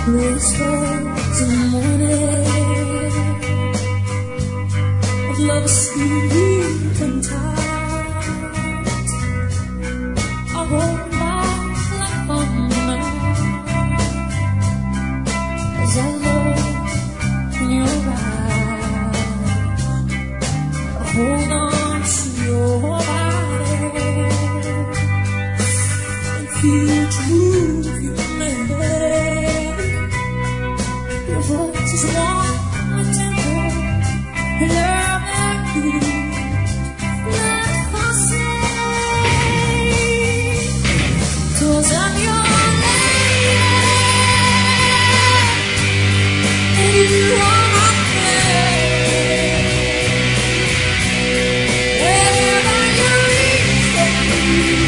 whispers in the morning of love asleep and tight. I hold my life on as I look in your eyes. I hold on to your body and feel true you make. Your voice is warm and tender, and love like you, like passing. 'Cause I'm your lady, and you are my flame. Wherever you reach for me,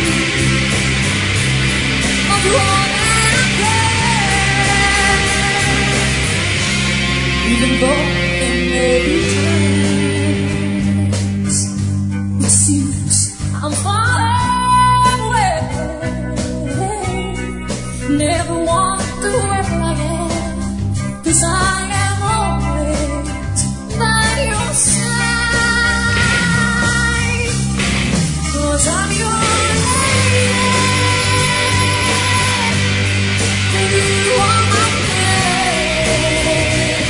I'll do all that I can. Even though there may be times it seems I'm far away, never wonder where I am, 'cause I am always by your side. 'Cause I'm your lady, and you are my flame.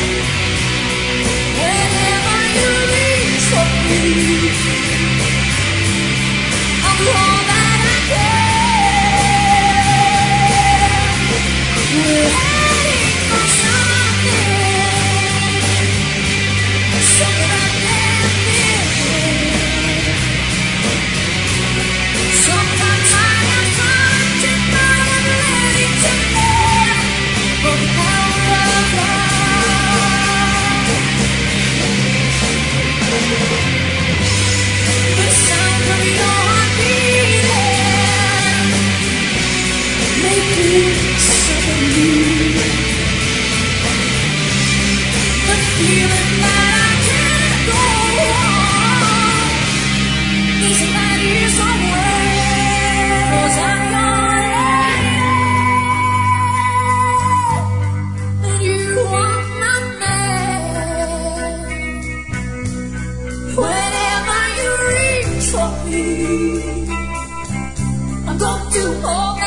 Whenever you reach for me, I'll do all that I can. We're heading for something I can't feel. Sometimes I am frightened, but I'm ready to live for the power of love. The sound of your heart beating make me suddenly. The feeling that I can't go on is that years away. 'Cause I'm your lady, and you are my man. Whenever you reach for me, I'm going to hold